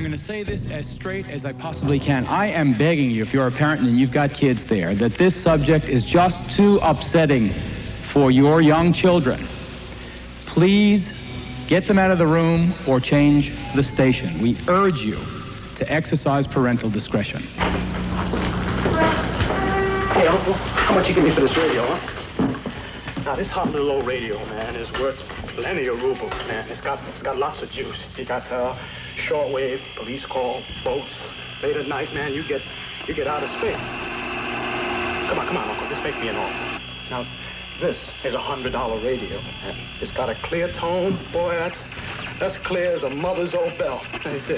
going to say this as straight as I possibly can. I am begging you, if you're a parent and you've got kids there, that this subject is just too upsetting for your young children. Please get them out of the room or change the station. We urge you to exercise parental discretion. Hey, Uncle, how much you give me for this radio, huh? Now, this hot little old radio, man, is worth plenty of rubles, man. It's got lots of juice. You got shortwave, police call, boats. Late at night, man, you get out of space. Come on, Uncle, just make me an offer. Now, this is a $100 radio, and it's got a clear tone. Boy, that's clear as a mother's old bell. Let me see.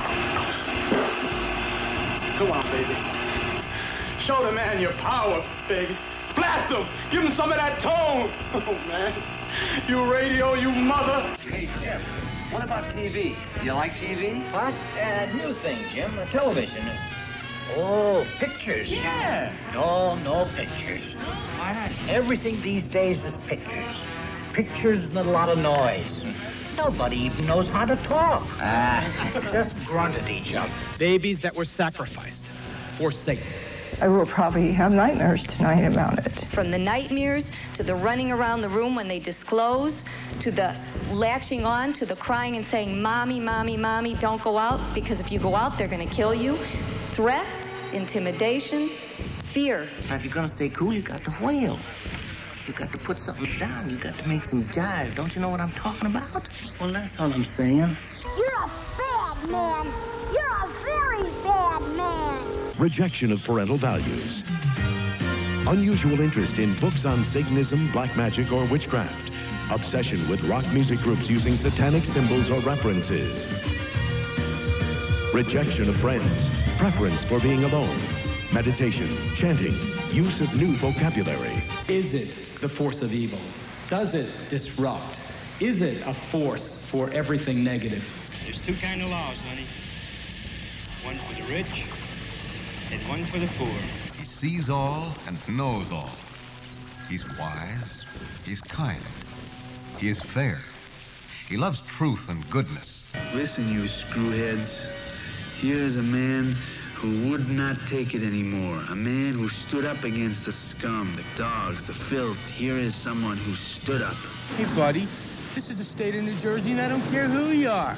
Come on, baby. Show the man your power, baby. Blast him! Give him some of that tone! Oh, man. You radio, you mother! Hey, Jim, what about TV? Do you like TV? What? New thing, Jim. Television. Oh, pictures. Yeah. No pictures. Why not? Everything these days is pictures. Pictures and a lot of noise. Nobody even knows how to talk. Just grunt at each other. Babies that were sacrificed for Satan. I will probably have nightmares tonight about it. From the nightmares to the running around the room when they disclose, to the latching on, to the crying and saying, Mommy, Mommy, Mommy, don't go out, because if you go out, they're going to kill you. Threats, intimidation, fear. Now, if you're going to stay cool, you got to wail. You got to put something down. You got to make some jive. Don't you know what I'm talking about? Well, that's all I'm saying. You're a bad man. You're a very bad man. Rejection of parental values. Unusual interest in books on Satanism, black magic, or witchcraft. Obsession with rock music groups using satanic symbols or references. Rejection of friends. Preference for being alone. Meditation, chanting, use of new vocabulary. Is it the force of evil? Does it disrupt? Is it a force for everything negative? There's two kind of laws, honey. One for the rich and one for the poor. He sees all and knows all. He's wise. He's kind. He is fair. He loves truth and goodness. Listen, you screwheads. Here's a man who would not take it anymore. A man who stood up against the scum, the dogs, the filth. Here is someone who stood up. Hey, buddy. This is the state of New Jersey, and I don't care who you are.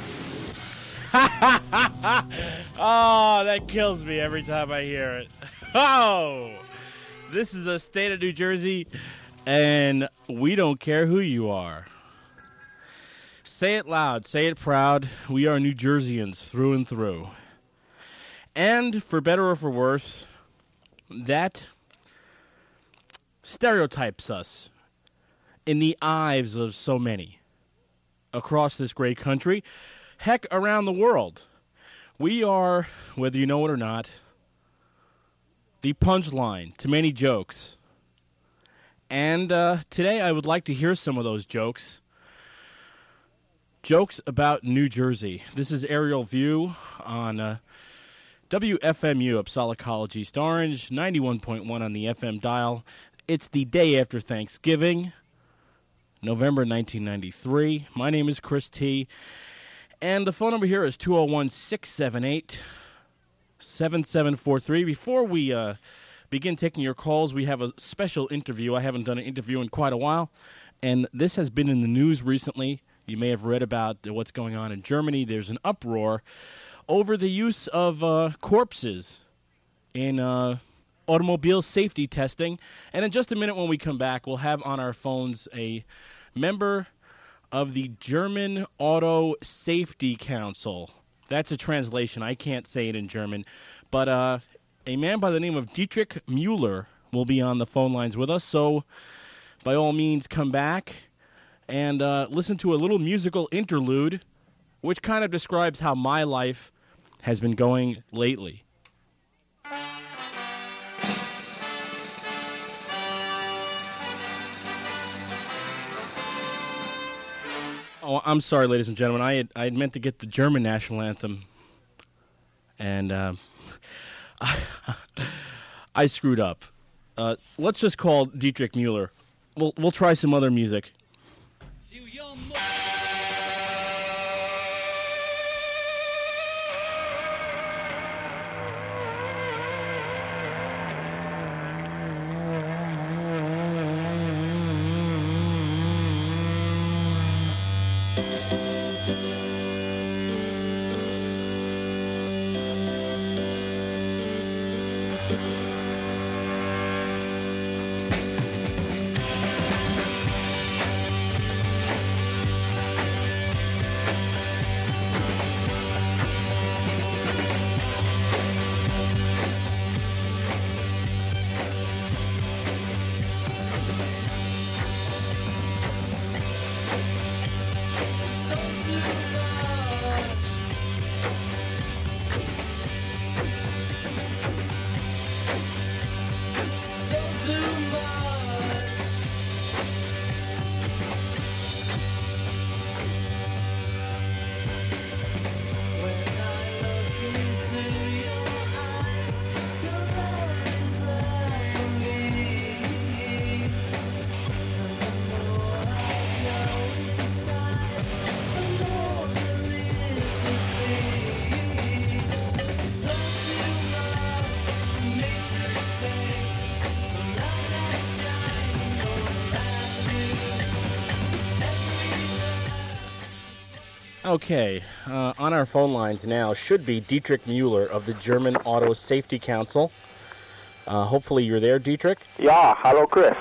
Oh, that kills me every time I hear it. Oh, this is the state of New Jersey, and we don't care who you are. Say it loud, say it proud. We are New Jerseyans through and through. And for better or for worse, that stereotypes us in the eyes of so many across this great country. Heck, around the world. We are, whether you know it or not, the punchline to many jokes. And today I would like to hear some of those jokes. Jokes about New Jersey. This is Aerial View on WFMU, Upsala College, East Orange, 91.1 on the FM dial. It's the day after Thanksgiving, November 1993. My name is Chris T., and the phone number here is 201-678-7743. Before we begin taking your calls, we have a special interview. I haven't done an interview in quite a while, and this has been in the news recently. You may have read about what's going on in Germany. There's an uproar over the use of corpses in automobile safety testing. And in just a minute when we come back, we'll have on our phones a member of the German Auto Safety Council. That's a translation. I can't say it in German. But a man by the name of Dietrich Müller will be on the phone lines with us. So by all means, come back and listen to a little musical interlude, which kind of describes how my life has been going lately. Oh, I'm sorry, ladies and gentlemen. I had meant to get the German national anthem, and I screwed up. Let's just call Dietrich Müller. We'll try some other music. Okay, on our phone lines now should be Dietrich Mueller of the German Auto Safety Council. Hopefully you're there, Dietrich. Yeah, hello, Chris.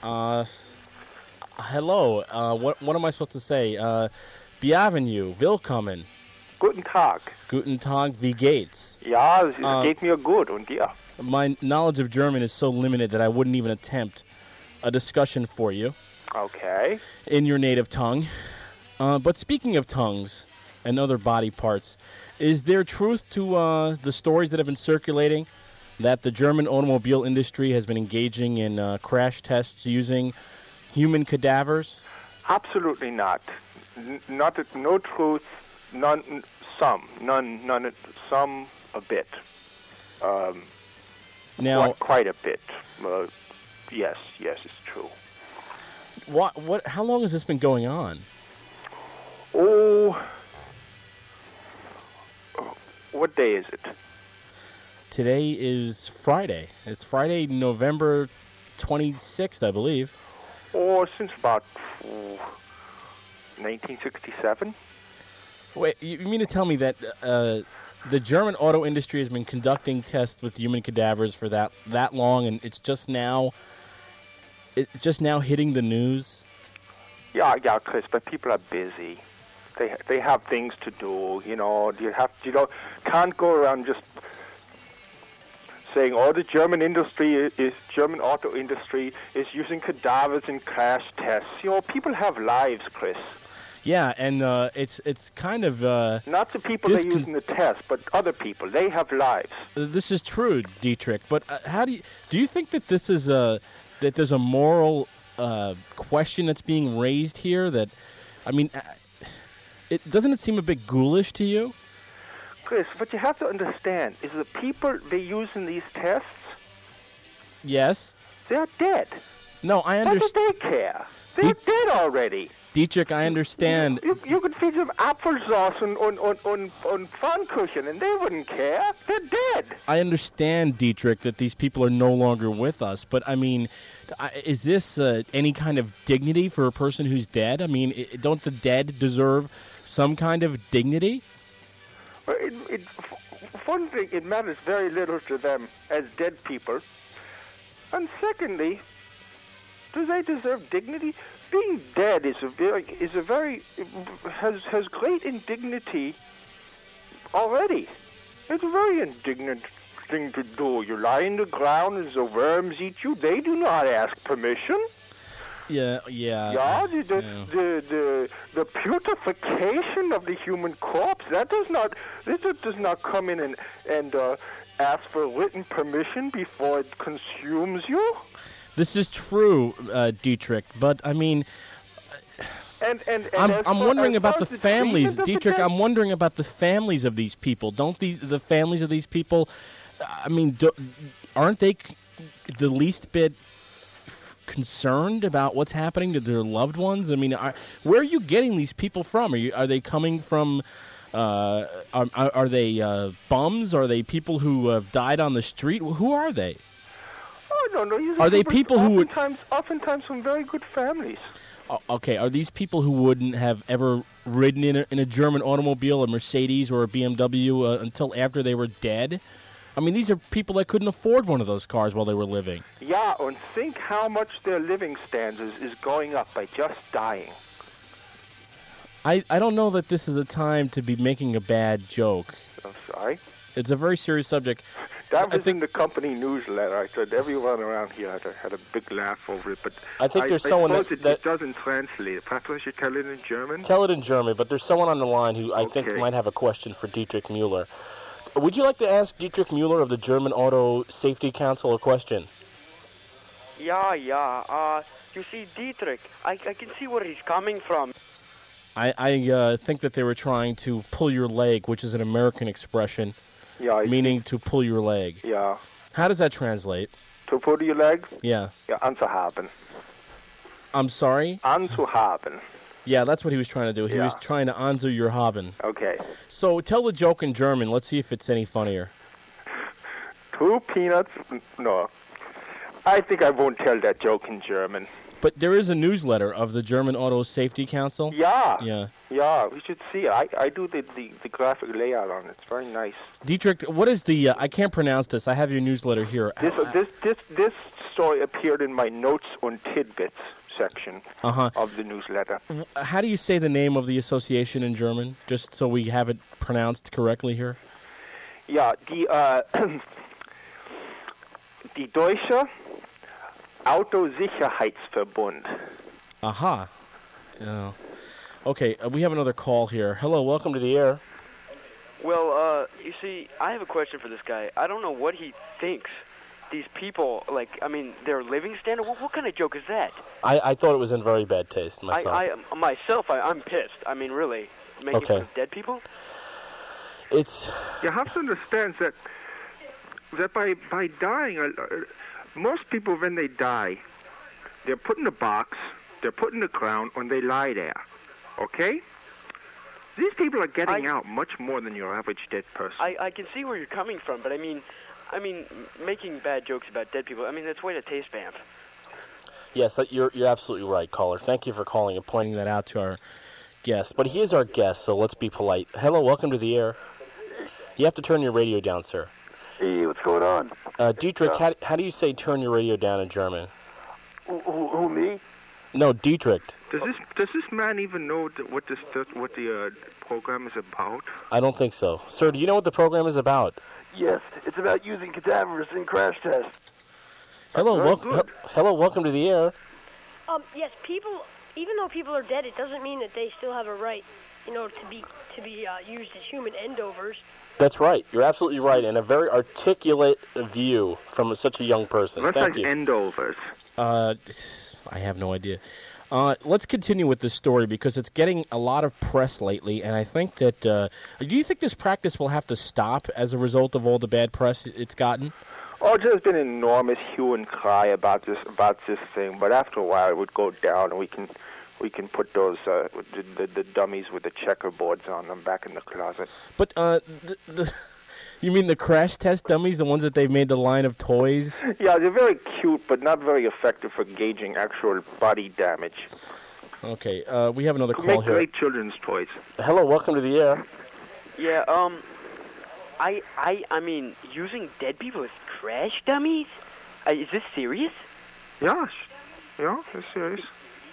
Hello. What am I supposed to say? Bienvenue, willkommen. Guten Tag. Guten Tag, wie geht's? Ja, es geht mir gut, und dir? My knowledge of German is so limited that I wouldn't even attempt a discussion for you. Okay. In your native tongue. But speaking of tongues and other body parts, is there truth to the stories that have been circulating that the German automobile industry has been engaging in crash tests using human cadavers? Absolutely not. No truth, none, some a bit. Now, quite a bit. Yes, it's true. What? How long has this been going on? Oh, what day is it? Today is Friday. It's Friday, November 26th, I believe. Oh, since about 1967. Wait, you mean to tell me that the German auto industry has been conducting tests with human cadavers for that long, and it's just now hitting the news? Yeah, Chris, but people are busy. They have things to do, you know. Can't go around just saying, the German auto industry is using cadavers in crash tests. You know, people have lives, Chris. Yeah, and it's kind of not the people they use in the test, but other people. They have lives. This is true, Dietrich. But how do you think that this is that there's a moral question that's being raised here? That, I mean, doesn't it seem a bit ghoulish to you? Chris, what you have to understand is the people they use in these tests. Yes. They're dead. No, I understand. How do they care? They're dead already. Dietrich, I understand. You could feed them applesauce on Pfannkuchen, and they wouldn't care. They're dead. I understand, Dietrich, that these people are no longer with us. But, I mean, is this any kind of dignity for a person who's dead? I mean, don't the dead deserve some kind of dignity? Well, one thing, it matters very little to them as dead people. And secondly, do they deserve dignity? Being dead has great indignity already. It's a very indignant thing to do. You lie in the ground and the worms eat you. They do not ask permission. Yeah. Yeah, the putrefaction of the human corpse, this does not come in and ask for written permission before it consumes you. This is true, Dietrich, but I mean, I'm wondering about the families, Dietrich. I'm wondering about the families of these people. Don't the families of these people? I mean, aren't they the least bit concerned about what's happening to their loved ones? I mean, where are you getting these people from? Are they coming from? Are they bums? Are they people who have died on the street? Who are they? Oh, no. Are they people who would oftentimes from very good families? Okay, are these people who wouldn't have ever ridden in a German automobile, a Mercedes or a BMW until after they were dead? I mean, these are people that couldn't afford one of those cars while they were living. Yeah, and think how much their living standards is going up by just dying. I don't know that this is a time to be making a bad joke. I'm sorry? It's a very serious subject. That was in the company newsletter. I said everyone around here had a big laugh over it. But I think there's someone that doesn't translate. Perhaps I should tell it in German? Tell it in German, but there's someone on the line who I think might have a question for Dietrich Mueller. Would you like to ask Dietrich Mueller of the German Auto Safety Council a question? Yeah. You see, Dietrich, I can see where he's coming from. I think that they were trying to pull your leg, which is an American expression. Yeah. Meaning to pull your leg. Yeah. How does that translate? To pull your leg? Yeah. Yeah, anzuhaben. I'm sorry? Anzuhaben. Yeah, that's what he was trying to do. He was trying to anzu your haben. Okay. So tell the joke in German. Let's see if it's any funnier. 2 peanuts... No. I think I won't tell that joke in German. But there is a newsletter of the German Auto Safety Council. Yeah. Yeah. Yeah, we should see it. I do the graphic layout on it. It's very nice. Dietrich, what is the? I can't pronounce this. I have your newsletter here. This story appeared in my notes on tidbits section Uh-huh. of the newsletter. How do you say the name of the association in German, just so we have it pronounced correctly here? Ja, die Deutsche Autosicherheitsverbund. Aha. Yeah. Okay, we have another call here. Hello, welcome to the air. Well, you see, I have a question for this guy. I don't know what he thinks. These people, their living standard, what kind of joke is that? I thought it was in very bad taste myself. I'm pissed. I mean, really. Making fun of dead people? You have to understand that by dying, most people, when they die, they're put in a box, they're put in the ground, and they lie there. Okay? These people are getting out much more than your average dead person. I can see where you're coming from, but I mean, making bad jokes about dead people, that's way to taste vamp. Yes, you're absolutely right, caller. Thank you for calling and pointing that out to our guest. But he is our guest, so let's be polite. Hello, welcome to the air. You have to turn your radio down, sir. Hey, what's going on? Dietrich, how do do you say turn your radio down in German? Who me? No, Dietrich. Does this man even know what the program is about? I don't think so. Sir, do you know what the program is about? Yes, it's about using cadavers in crash tests. Hello, welcome to the air. Yes, people. Even though people are dead, it doesn't mean that they still have a right, to be used as human endovers. That's right. You're absolutely right, and a very articulate view from such a young person. What's Thank like you. endovers? I have no idea. Let's continue with this story because it's getting a lot of press lately, and I think that. Do you think this practice will have to stop as a result of all the bad press it's gotten? Oh, there's been enormous hue and cry about this thing, but after a while it would go down, and we can put those the dummies with the checkerboards on them back in the closet. But you mean the crash test dummies, the ones that they've made the line of toys? Yeah, they're very cute, but not very effective for gauging actual body damage. Okay, we have another call Make here. great children's toys. Hello, welcome to the air. Yeah, I mean, using dead people as crash dummies? Is this serious? Yeah, it's serious.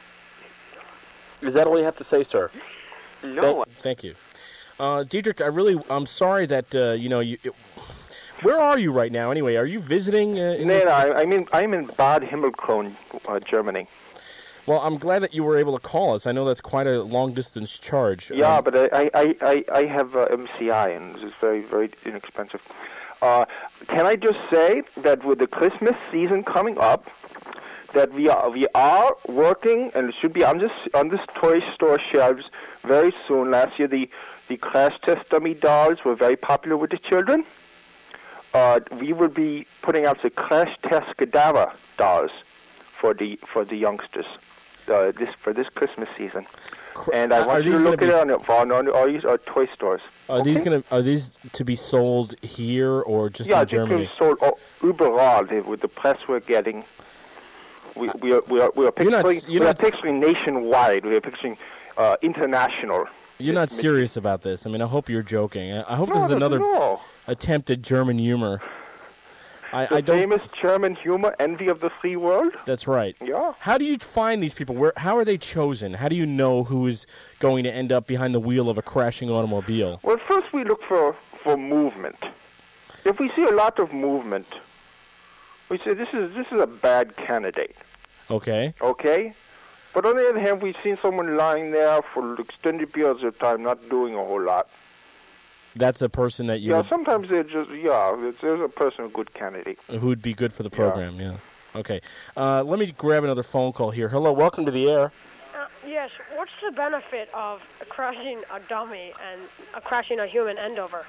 Is that all you have to say, sir? No. Thank you. Dietrich, I'm sorry that, where are you right now, anyway? Are you visiting? I'm in Bad Himmelkron, Germany. Well, I'm glad that you were able to call us. I know that's quite a long-distance charge. Yeah, but I have MCI, and it's very, very inexpensive. Can I just say that with the Christmas season coming up, that we are working, and it should be on this toy store shelves very soon. Last year, the crash test dummy dolls were very popular with the children. We will be putting out the crash test cadaver dolls for the youngsters for this Christmas season. And I want you to look at it on our toy stores. Are these to be sold here or just in Germany? Yeah, they're sold überall. With the press we're getting, we are picturing nationwide. We are picturing international. You're not serious about this. I mean, I hope you're joking. I hope this is another attempt at German humor. The famous German humor, envy of the free world? That's right. Yeah. How do you find these people? How are they chosen? How do you know who is going to end up behind the wheel of a crashing automobile? Well, first we look for movement. If we see a lot of movement, we say this is a bad candidate. Okay. Okay? But on the other hand, we've seen someone lying there for extended periods of time not doing a whole lot. That's a person that you... Yeah, sometimes they're just... Yeah, there's a person, a good candidate. Who would be good for the program, yeah. Okay. Let me grab another phone call here. Hello, welcome to the air. Yes, what's the benefit of crashing a dummy and crashing a human endover?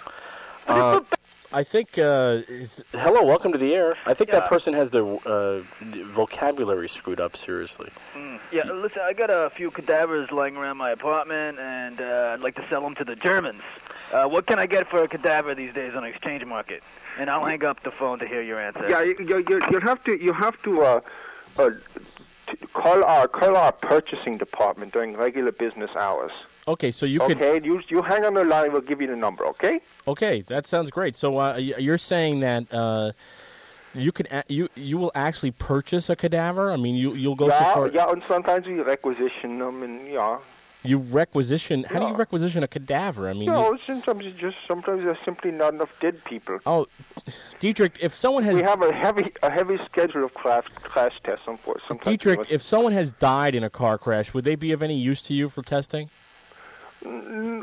I think... hello, welcome to the air. I think that person has their vocabulary screwed up, seriously. Yeah, listen, I got a few cadavers lying around my apartment, and I'd like to sell them to the Germans. What can I get for a cadaver these days on the exchange market? And I'll hang up the phone to hear your answer. Yeah, you have to call our purchasing department during regular business hours. Okay, so you could... Okay, you hang on the line. We'll give you the number, okay? Okay, that sounds great. So you're saying that you will actually purchase a cadaver? I mean, you'll go so far... Yeah, and sometimes we requisition them, and yeah. You requisition... How do you requisition a cadaver? I mean... Sometimes there's simply not enough dead people. Oh, Dietrich, if someone has... We have a heavy schedule of crash tests, unfortunately. Dietrich, if someone has died in a car crash, would they be of any use to you for testing? No,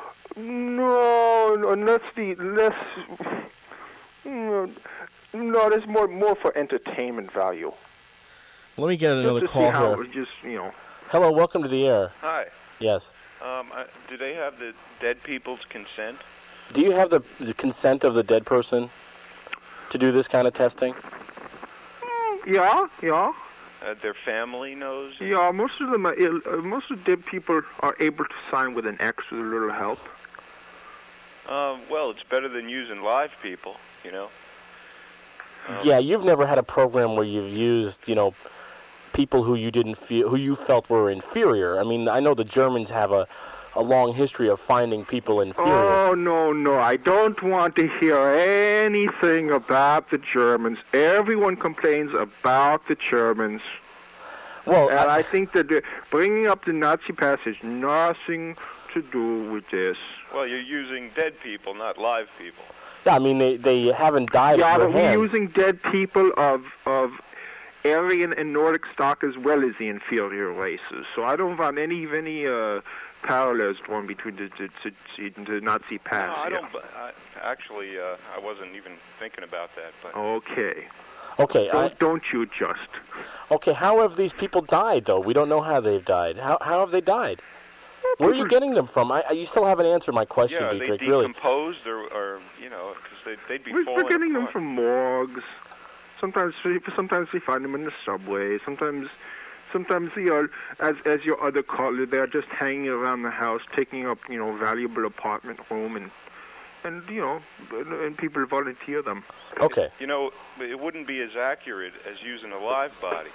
there's more for entertainment value. Let me get another call here. Hello, welcome to the air. Hi. Yes. Do they have the dead people's consent? Do you have the consent of the dead person to do this kind of testing? Yeah. Their family knows? Yeah, most of them most of the dead people are able to sign with an X with a little help. Well, it's better than using live people, you know. Yeah, you've never had a program where you've used, people who you felt were inferior. I mean, I know the Germans have a long history of finding people inferior. Oh, no, I don't want to hear anything about the Germans. Everyone complains about the Germans. Well, and I think that bringing up the Nazi past has nothing to do with this. Well, you're using dead people, not live people. Yeah, I mean, they haven't died at your hands. Yeah, but we're using dead people of Aryan and Nordic stock as well as the inferior races. So I don't want any parallels drawn between the Nazi past. No, I don't. Actually, I wasn't even thinking about that. But Okay. Don't you just? Okay, how have these people died, though? We don't know how they've died. How have they died? Where are you getting them from? You still haven't answered my question, Dietrich. They decomposed, or because they'd be falling We're getting them apart. from morgues. Sometimes we find them in the subway. Sometimes as your other caller, they're just hanging around the house, taking up valuable apartment room, and people volunteer them. Okay. It wouldn't be as accurate as using a live body.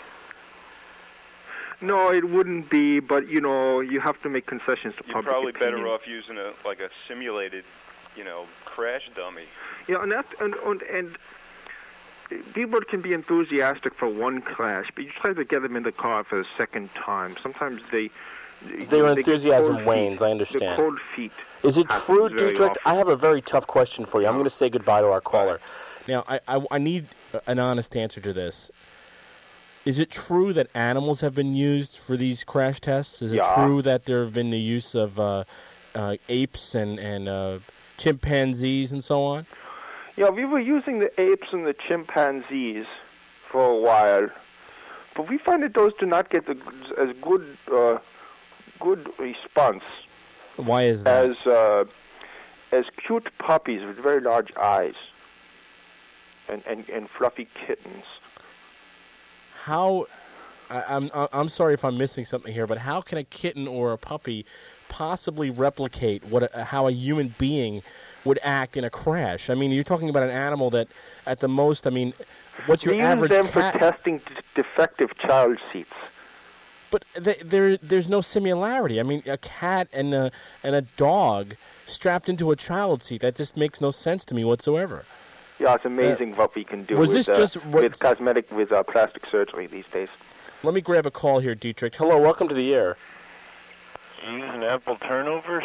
No, it wouldn't be, but you have to make concessions to public opinion. You're probably better off using a simulated, crash dummy. Yeah, and people can be enthusiastic for one crash, but you try to get them in the car for the second time. Sometimes their enthusiasm wanes. I understand. The cold feet. Is it true, Dietrich? Often. I have a very tough question for you. I'm going to say goodbye to our caller. Now, I need an honest answer to this. Is it true that animals have been used for these crash tests? Is it true that there have been the use of apes and chimpanzees and so on? Yeah, we were using the apes and the chimpanzees for a while, but we find that those do not get as good response. Why is that? As cute puppies with very large eyes and fluffy kittens. How? I'm sorry if I'm missing something here, but how can a kitten or a puppy possibly replicate how a human being would act in a crash? I mean, you're talking about an animal that, at the most, what's your average cat? We use them for testing defective child seats. But there's no similarity. I mean, a cat and a dog strapped into a child seat, that just makes no sense to me whatsoever. Yeah, it's amazing what we can do with plastic surgery these days. Let me grab a call here, Dietrich. Hello, welcome to the air. Using apple turnovers?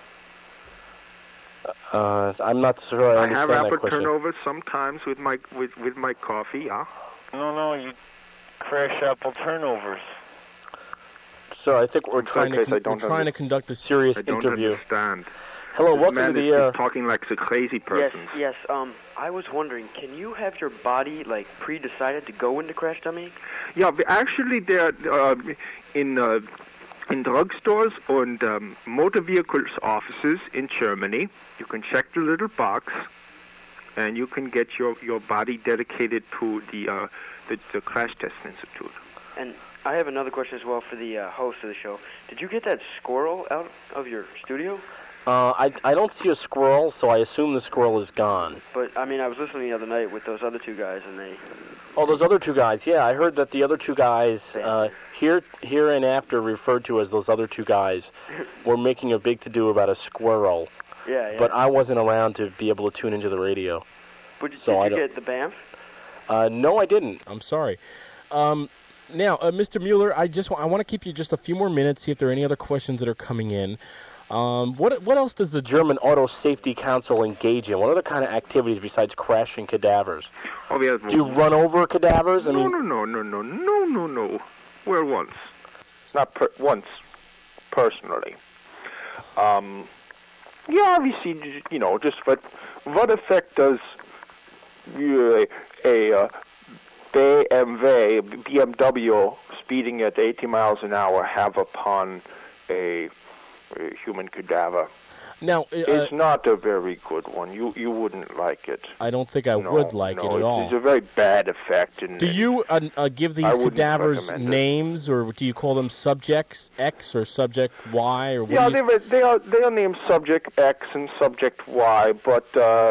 I'm not sure I understand that question. I have apple turnovers sometimes with my coffee, yeah. No, you crash apple turnovers. Sir, I think we're trying to conduct a serious interview. I don't understand. Hello, welcome to the air. Talking like a crazy person. Yes. I was wondering, can you have your body pre-decided to go into crash dummy? Yeah, actually, they're in drugstores and motor vehicles offices in Germany. You can check the little box, and you can get your body dedicated to the Crash Test Institute. And I have another question as well for the host of the show. Did you get that squirrel out of your studio? I don't see a squirrel, so I assume the squirrel is gone. But, I mean, I was listening the other night with those other two guys, and they... Oh, those other two guys, yeah. I heard that the other two guys, here and after referred to as those other two guys, were making a big to-do about a squirrel. Yeah, yeah. But I wasn't around to be able to tune into the radio. But so did you get the BAMF? No, I didn't. I'm sorry. Now, Mr. Mueller, I want to keep you just a few more minutes, see if there are any other questions that are coming in. What else does the German Auto Safety Council engage in? What other kind of activities besides crashing cadavers? Oh, yeah. Do you run over cadavers? No. Well, once. Not once, personally. Yeah, obviously, just what effect does a BMW speeding at 80 miles an hour have upon a human cadaver? Now, it's not a very good one. You wouldn't like it. I don't think I would like it at all. It's a very bad effect. Do you give these cadavers names, or do you call them subjects X or subject Y, or what? Yeah, they are named subject X and subject Y, but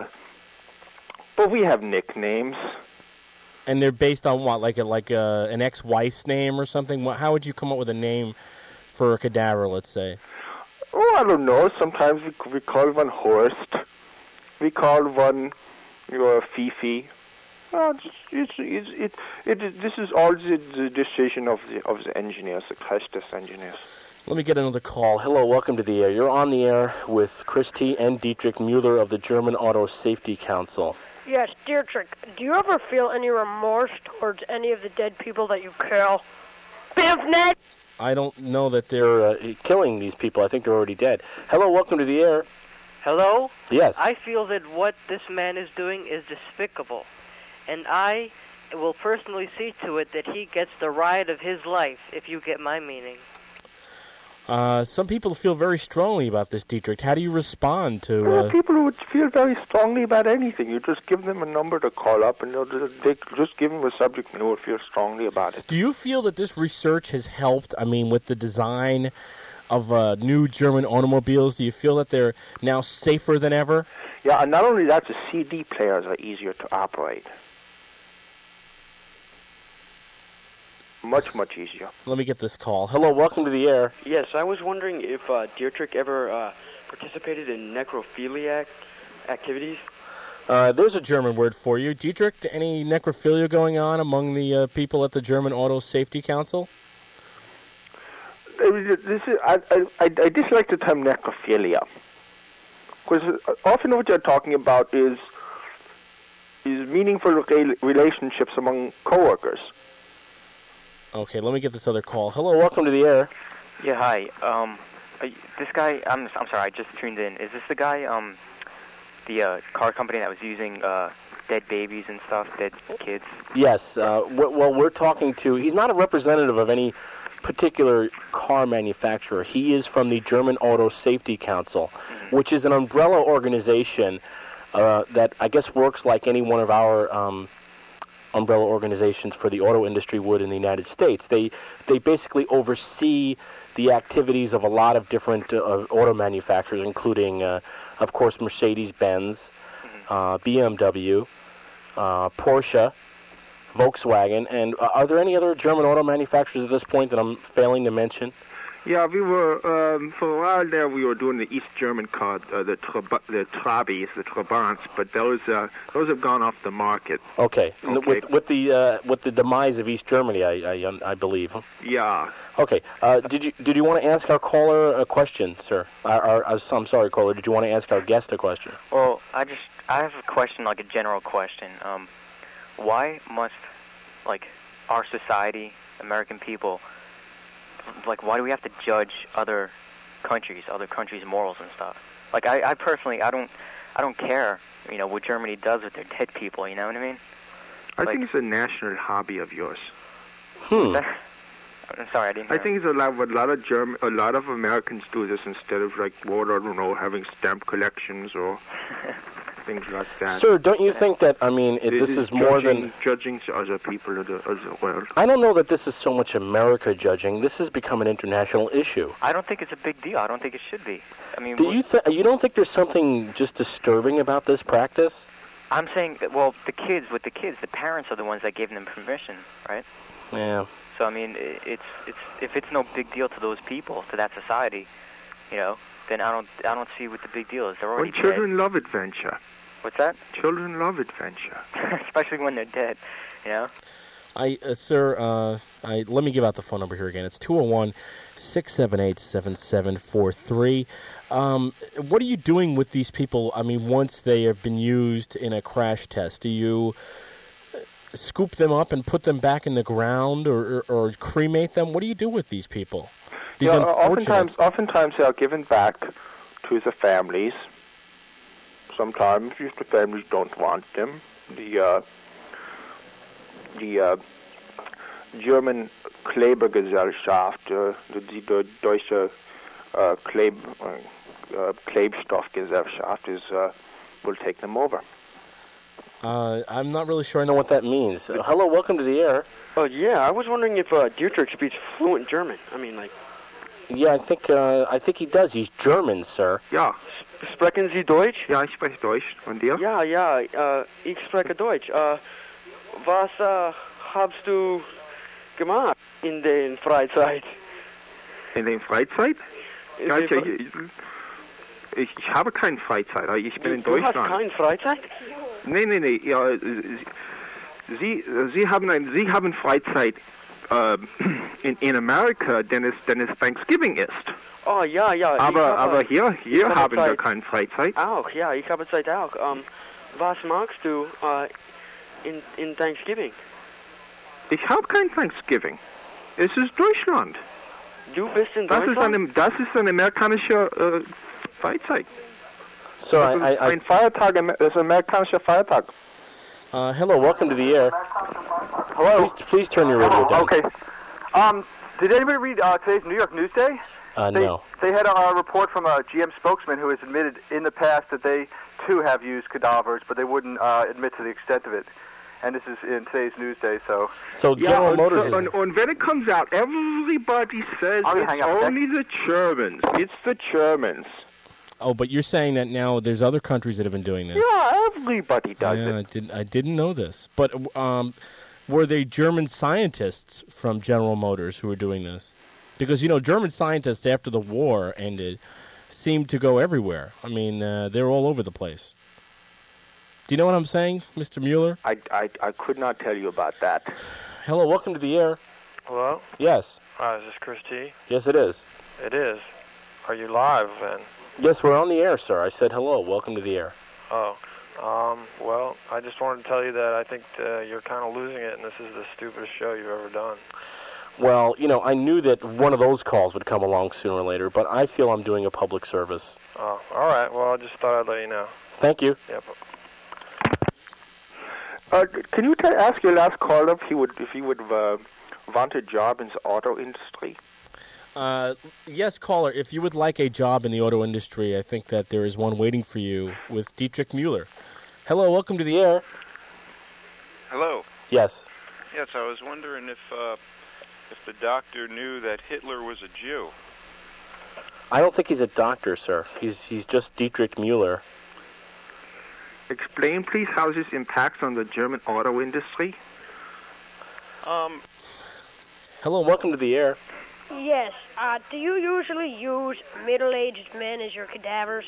we have nicknames. And they're based on what, like an ex-wife's name or something? How would you come up with a name for a cadaver? Let's say. Oh, I don't know. Sometimes we call one Horst. We call one, Fifi. This is all the decision of the engineers, the crash test engineers. Let me get another call. Hello, welcome to the air. You're on the air with Christy and Dietrich Mueller of the German Auto Safety Council. Yes, Dietrich, do you ever feel any remorse towards any of the dead people that you kill? BAMFnet! I don't know that they're killing these people. I think they're already dead. Hello, welcome to the air. Hello? Yes. I feel that what this man is doing is despicable. And I will personally see to it that he gets the ride of his life, if you get my meaning. Some people feel very strongly about this, Dietrich. How do you respond to... people would feel very strongly about anything. You just give them a number to call up, and they just give them a subject, and they will feel strongly about it. Do you feel that this research has helped, with the design of new German automobiles? Do you feel that they're now safer than ever? Yeah, and not only that, the CD players are easier to operate. Much easier. Let me get this call. Hello, welcome to the air. Yes, I was wondering if Dietrich ever participated in necrophiliac activities. There's a German word for you. Dietrich, any necrophilia going on among the people at the German Auto Safety Council? I dislike the term necrophilia, because often what you're talking about is meaningful relationships among coworkers. Okay, let me get this other call. Hello, welcome to the air. Yeah, hi. This guy, I'm sorry, I just tuned in. Is this the guy, the car company that was using dead babies and stuff, dead kids? Yes. Well, we're talking to... He's not a representative of any particular car manufacturer. He is from the German Auto Safety Council, which is an umbrella organization that I guess works like any one of our... umbrella organizations for the auto industry would in the United States. They basically oversee the activities of a lot of different auto manufacturers, including, of course, Mercedes-Benz, BMW, Porsche, Volkswagen, and are there any other German auto manufacturers at this point that I'm failing to mention? Yeah, we were, for a while there, we were doing the East German car, the Trabis, the Trabants, but those have gone off the market. Okay. With the demise of East Germany, I believe. Huh? Yeah. Okay. Did you want to ask our caller a question, sir? I'm sorry, caller. Did you want to ask our guest a question? Well, I have a question, like a general question. Why must, our society, American people, why do we have to judge other countries' morals and stuff? I personally, I don't care, what Germany does with their dead people, you know what I mean? I think it's a national hobby of yours. I'm sorry, I didn't hear. I think it's a lot of Americans do this instead of having stamp collections or things like that. Sir, don't you think that, I mean, this is more than... Judging other people as well. I don't know that this is so much America judging. This has become an international issue. I don't think it's a big deal. I don't think it should be. I mean, you don't think there's something just disturbing about this practice? I'm saying that, well, the parents are the ones that gave them permission, right? Yeah. So I mean, it's if it's no big deal to those people, to that society, you know, then I don't see what the big deal is. They're already dead. Children love adventure. What's that? Children love adventure. Especially when they're dead, you know? Sir, let me give out the phone number here again. It's 201-678-7743. What are you doing with these people, I mean, once they have been used in a crash test? Do you scoop them up and put them back in the ground or cremate them? What do you do with these people? These oftentimes they are given back to the families. Sometimes if the families don't want them, the German Klebegesellschaft, die Deutsche Klebstoffgesellschaft will take them over. I'm not really sure I know what that means. Hello, welcome to the air. Oh, yeah, I was wondering if Dietrich speaks fluent German. I mean, like... Yeah, I think he does. He's German, sir. Ja. Sprechen Sie Deutsch? Ja, ich spreche Deutsch. Und dir? Ja, ich spreche Deutsch. Was hast du gemacht in der Freizeit? In der Freizeit? Ich habe keine Freizeit. Ich bin in Deutschland. Du hast keine Freizeit? Nee. Ja, Sie haben Freizeit in Amerika, denn es Thanksgiving ist. Oh, ja. Aber hier haben wir keine Freizeit. Auch, ja, ich habe Zeit auch. Was magst du in Thanksgiving? Ich habe kein Thanksgiving. Es ist Deutschland. Du bist in Deutschland? Das ist eine amerikanische Freizeit. So ein Feiertag, das ist ein amerikanischer Feiertag. Hello, welcome to the air. Hello. Please turn your radio down. Okay. Did anybody read today's New York Newsday? No. They had a report from a GM spokesman who has admitted in the past that they, too, have used cadavers, but they wouldn't admit to the extent of it. And this is in today's Newsday, so... So General Motors... And when it comes out, everybody says it's only the Germans. It's the Germans. Oh, but you're saying that now there's other countries that have been doing this. Yeah, everybody does it. I didn't know this. But were they German scientists from General Motors who were doing this? Because, you know, German scientists after the war ended seemed to go everywhere. I mean, they're all over the place. Do you know what I'm saying, Mr. Mueller? I could not tell you about that. Hello, welcome to the air. Hello? Yes. Is this Chris T? Yes, it is. It is. Are you live, then? Yes, we're on the air, sir. I said hello, welcome to the air. Oh. Well, I just wanted to tell you that I think you're kind of losing it, and this is the stupidest show you've ever done. Well, you know, I knew that one of those calls would come along sooner or later, but I feel I'm doing a public service. Oh, all right. Well, I just thought I'd let you know. Thank you. Yep. Can you ask your last caller if he would want a job in the auto industry? Yes, caller. If you would like a job in the auto industry, I think that there is one waiting for you with Dietrich Mueller. Hello, welcome to the air. Hello. Yes. Yes, I was wondering if the doctor knew that Hitler was a Jew. I don't think he's a doctor, sir. He's just Dietrich Mueller. Explain, please, how this impacts on the German auto industry. Hello, welcome to the air. Yes. Do you usually use middle-aged men as your cadavers?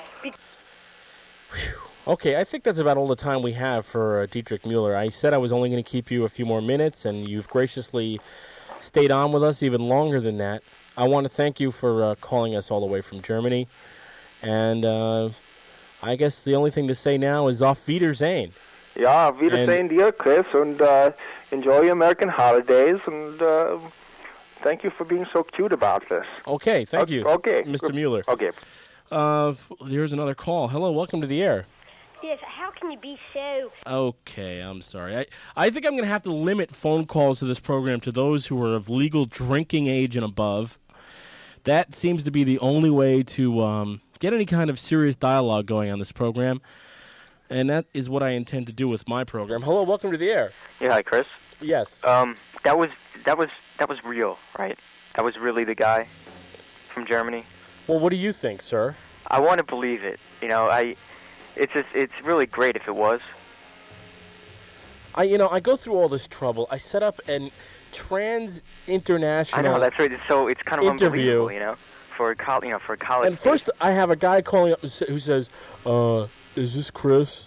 Okay, I think that's about all the time we have for Dietrich Mueller. I said I was only going to keep you a few more minutes, and you've graciously stayed on with us even longer than that. I want to thank you for calling us all the way from Germany. And I guess the only thing to say now is auf Wiedersehen. Ja, auf Wiedersehen dir, Chris, and enjoy your American holidays, and thank you for being so cute about this. Okay, thank you, okay. Mr. Mueller. Okay. Here's another call. Hello, welcome to the air. Yes, how can you be so... Okay, I'm sorry. I think I'm going to have to limit phone calls to this program to those who are of legal drinking age and above. That seems to be the only way to get any kind of serious dialogue going on this program. And that is what I intend to do with my program. Hello, welcome to the air. Yeah, hi, Chris. Yes. That was real, right? That was really the guy from Germany. Well, what do you think, sir? I want to believe it. It's really great if it was. I go through all this trouble. I set up an international. I know, that's right. It's kind of interview. unbelievable, for a college. And first, I have a guy calling up who says, "Is this Chris?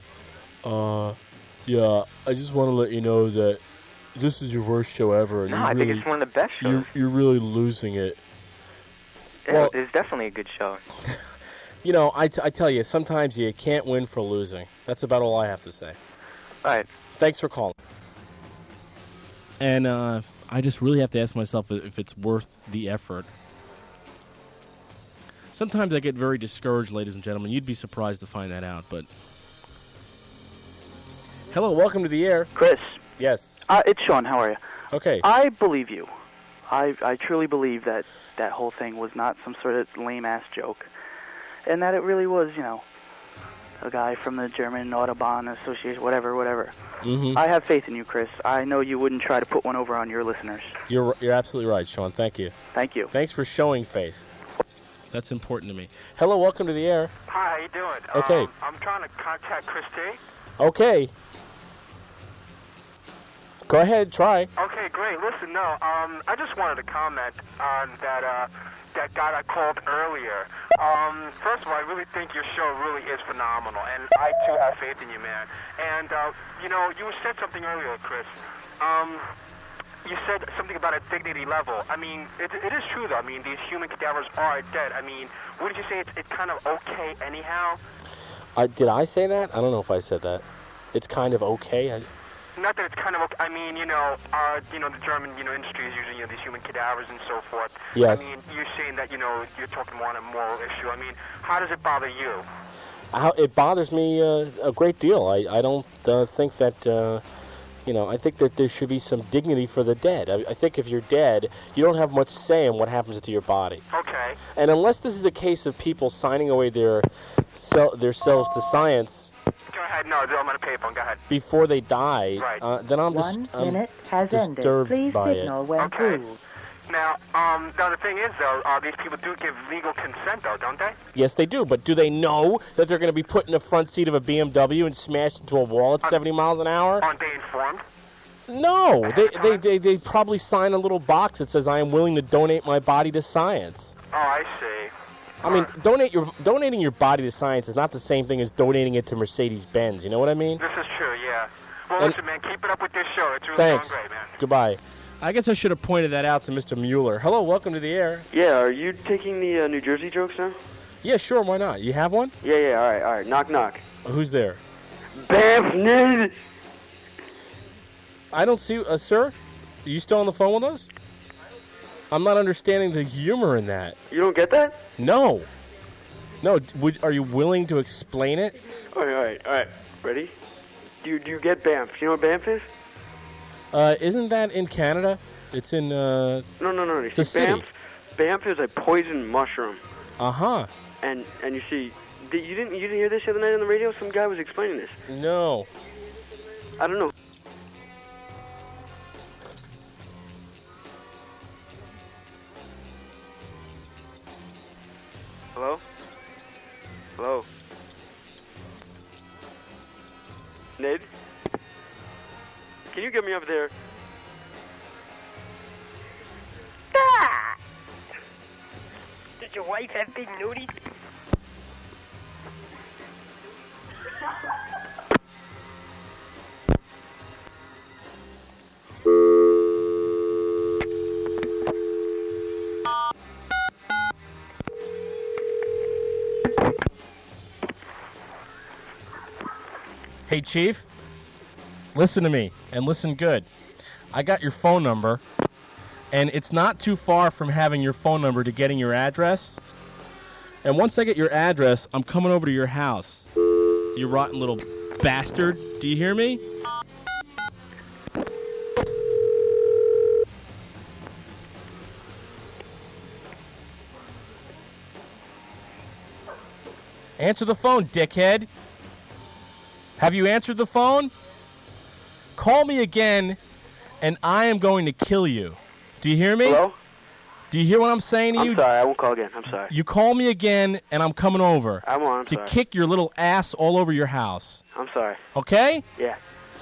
Yeah. I just want to let you know that this is your worst show ever." No, I think it's one of the best shows. You're really losing it. Yeah, it's definitely a good show. I tell you, sometimes you can't win for losing. That's about all I have to say. All right. Thanks for calling. And I just really have to ask myself if it's worth the effort. Sometimes I get very discouraged, ladies and gentlemen. You'd be surprised to find that out, but... Hello, welcome to the air. Chris. Yes. It's Sean. How are you? Okay. I believe you. I truly believe that whole thing was not some sort of lame-ass joke, and that it really was, a guy from the German Autobahn Association, whatever. Mm-hmm. I have faith in you, Chris. I know you wouldn't try to put one over on your listeners. You're absolutely right, Sean. Thank you. Thank you. Thanks for showing faith. That's important to me. Hello, welcome to the air. Hi, how you doing? Okay. I'm trying to contact Christy. Okay. Go ahead, try. Okay, great. Listen, I just wanted to comment on that guy I called earlier. First of all, I really think your show really is phenomenal, and I too have faith in you, man. And you said something earlier, Chris. You said something about a dignity level. I mean, it is true, though. I mean, these human cadavers are dead. I mean, wouldn't you say it's kind of okay anyhow? Did I say that? I don't know if I said that. It's kind of okay. Not that it's kind of okay. I mean, the German, industry is using these human cadavers and so forth. Yes. I mean, you're saying that, you're talking more on a moral issue. I mean, how does it bother you? It bothers me a great deal. I don't think that, I think that there should be some dignity for the dead. I think if you're dead, you don't have much say in what happens to your body. Okay. And unless this is a case of people signing away their selves to science... Go ahead. No, I'm going to pay for it. Go ahead. Before they die, right. then I'm disturbed by it. Okay. Now, the thing is, though, these people do give legal consent, though, don't they? Yes, they do. But do they know that they're going to be put in the front seat of a BMW and smashed into a wall at 70 miles an hour? Aren't they informed? No. They probably sign a little box that says, "I am willing to donate my body to science." Oh, I see. I mean, donating your body to science is not the same thing as donating it to Mercedes-Benz. You know what I mean? This is true, yeah. Well, listen, man, keep it up with this show. It's really thanks. going great, man. Goodbye. I guess I should have pointed that out to Mr. Mueller. Hello, welcome to the air. Yeah, are you taking the New Jersey jokes now? Yeah, sure, why not? You have one? Yeah, all right. Knock, knock. Who's there? Bamf. I don't see... sir? Are you still on the phone with us? I'm not understanding the humor in that. You don't get that? No. No, are you willing to explain it? All right. Ready? Do you get Banff? You know what Banff is? Isn't that in Canada? It's in, No. It's a city. Banff is a poison mushroom. Uh-huh. And you see, you didn't hear this the other night on the radio? Some guy was explaining this. No. I don't know. Hello? Ned? Can you get me up there? Ah! Does your wife have big nudie? Hey, Chief, listen to me, and listen good. I got your phone number, and it's not too far from having your phone number to getting your address. And once I get your address, I'm coming over to your house. You rotten little bastard. Do you hear me? Answer the phone, dickhead. Have you answered the phone? Call me again, and I am going to kill you. Do you hear me? Hello? Do you hear what I'm saying to you? I'm sorry, I won't call again. I'm sorry. You call me again, and I'm coming over. I won't, I'm to sorry. kick your little ass all over your house. I'm sorry. Okay? Yeah.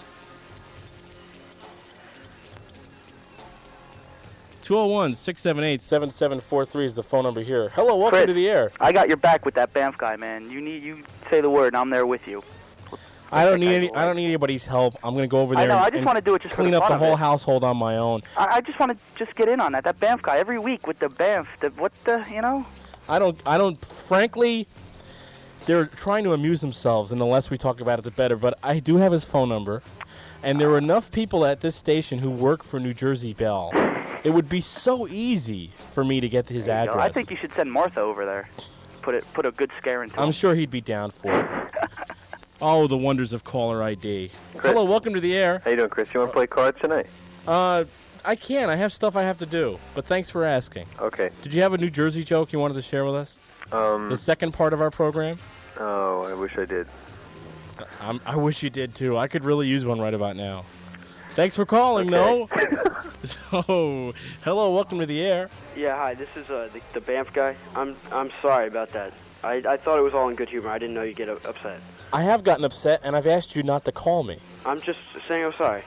(201) 678-7743 is the phone number here. Hello, welcome Chris, to the air. I got your back with that Banff guy, man. You say the word, and I'm there with you. I don't need anybody's help. I'm going to go over there. I know. I just want to do it just for clean the up fun the of whole it. household on my own. I just want to just get in on that. That Banff guy every week with the Banff. I don't. Frankly, they're trying to amuse themselves, and the less we talk about it, the better. But I do have his phone number, and there are enough people at this station who work for New Jersey Bell. It would be so easy for me to get his address. I think you should send Martha over there. Put a good scare into him. I'm sure he'd be down for it. Oh, the wonders of caller ID. Chris. Hello, welcome to the air. How you doing, Chris? You want to play cards tonight? I can. I have stuff I have to do, but thanks for asking. Okay. Did you have a New Jersey joke you wanted to share with us? The second part of our program? Oh, I wish I did. I wish you did, too. I could really use one right about now. Thanks for calling, Okay. Oh, hello, welcome to the air. Yeah, hi. This is the Banff guy. I'm sorry about that. I thought it was all in good humor. I didn't know you'd get upset. I have gotten upset, and I've asked you not to call me. I'm just saying I'm sorry.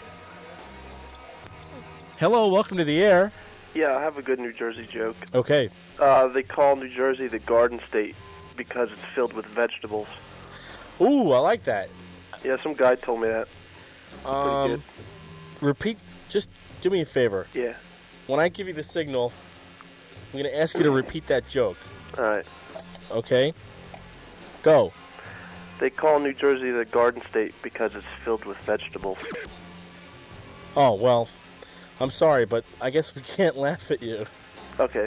Hello, welcome to the air. Yeah, I have a good New Jersey joke. Okay. They call New Jersey the Garden State because it's filled with vegetables. Ooh, I like that. Yeah, some guy told me that. Pretty good. Repeat, just do me a favor. Yeah. When I give you the signal, I'm going to ask you to repeat that joke. All right. Okay? Go. They call New Jersey the Garden State because it's filled with vegetables. Oh, well, I'm sorry, but I guess we can't laugh at you. Okay.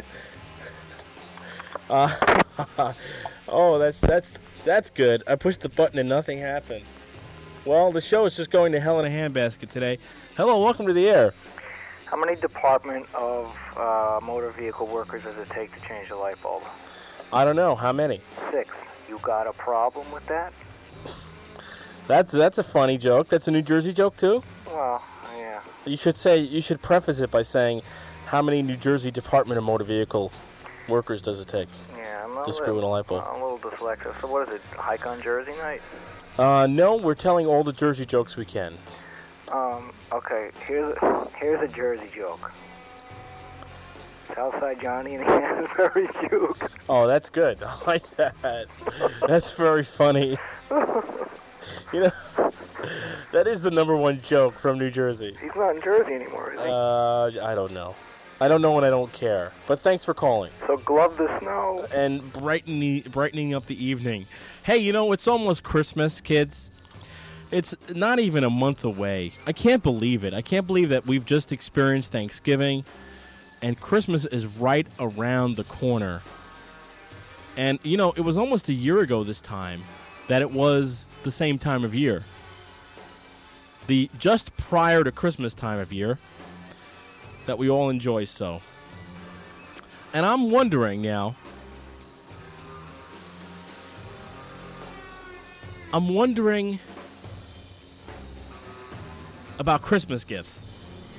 Oh, that's good. I pushed the button and nothing happened. Well, the show is just going to hell in a handbasket today. Hello, welcome to the air. How many Department of Motor Vehicle workers does it take to change a light bulb? I don't know. How many? 6. You got a problem with that? That's a funny joke. That's a New Jersey joke, too? Well, yeah. You should preface it by saying, how many New Jersey Department of Motor Vehicle workers does it take to screw in a light bulb? I'm a little dyslexic. So what is it, hike on Jersey night? No, we're telling all the Jersey jokes we can. Okay, here's a Jersey joke. Southside Johnny and Hansberry Duke. Oh, that's good. I like that. That's very funny. You know, that is the #1 joke from New Jersey. He's not in Jersey anymore, is he? I don't know. I don't know when I don't care. But thanks for calling. So glove the snow. And brightening up the evening. Hey, you know, it's almost Christmas, kids. It's not even a month away. I can't believe it. I can't believe that we've just experienced Thanksgiving, and Christmas is right around the corner. And, you know, it was almost a year ago this time that it was the same time of year. The just prior to Christmas time of year that we all enjoy so. And I'm wondering now, about Christmas gifts.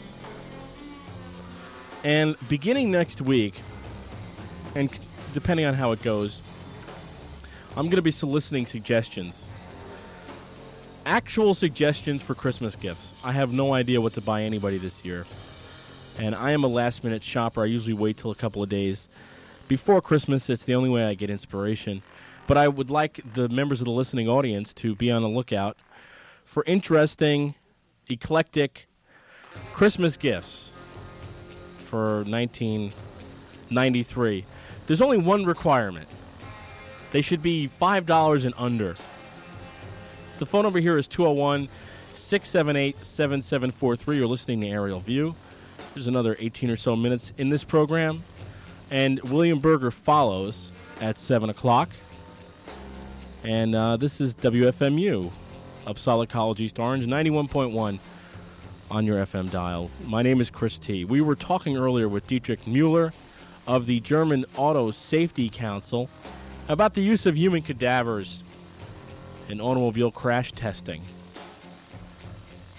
And beginning next week, and depending on how it goes, I'm going to be soliciting suggestions. Actual suggestions for Christmas gifts. I have no idea what to buy anybody this year. And I am a last-minute shopper. I usually wait till a couple of days before Christmas. It's the only way I get inspiration. But I would like the members of the listening audience to be on the lookout for interesting, eclectic Christmas gifts for 1993. There's only one requirement. They should be $5 and under. The phone number here is 201-678-7743. You're listening to Aerial View. There's another 18 or so minutes in this program. And William Berger follows at 7 o'clock. And this is WFMU, Uppsala College East Orange, 91.1 on your FM dial. My name is Chris T. We were talking earlier with Dietrich Mueller of the German Auto Safety Council about the use of human cadavers in automobile crash testing.